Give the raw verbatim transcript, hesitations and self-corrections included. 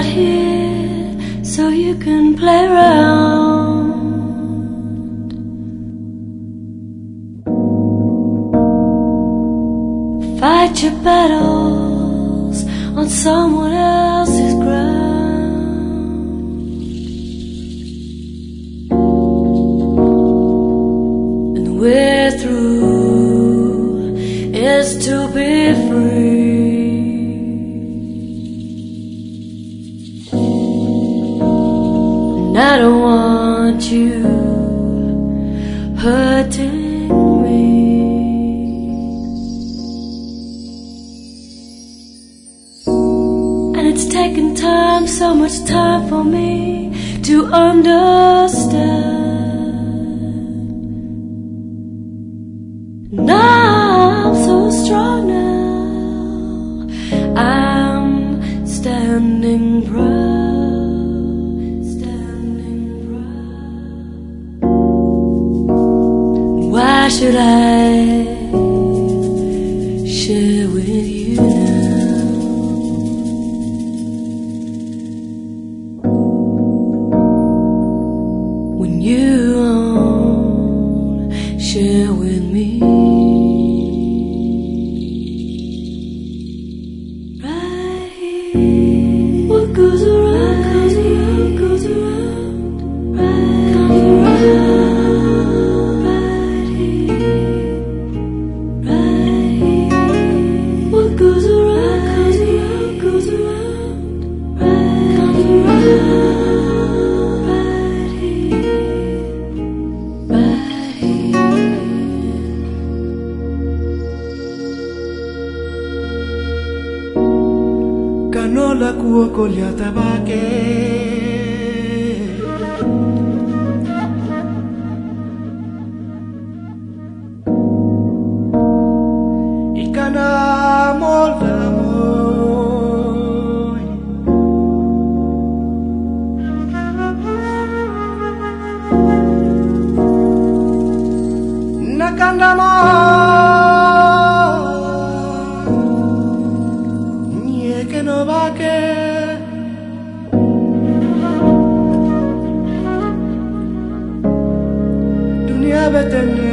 right here so you can play around. Fight your battles on someone else's ground. And we're through is to be free. And I don't want you hurting me. And it's taken time, so much time for me to understand. Now I'm so strong now, I'm standing proud, standing proud. Why should I share with you now? When you won't share with me. What goes around, comes around, goes around, right, comes around, right here, right here. What goes around, comes around, goes around, right, comes around, right here, right here. Canola cuoco gli tabacche, I canamo l'amore, na candamo que no va que dunia betene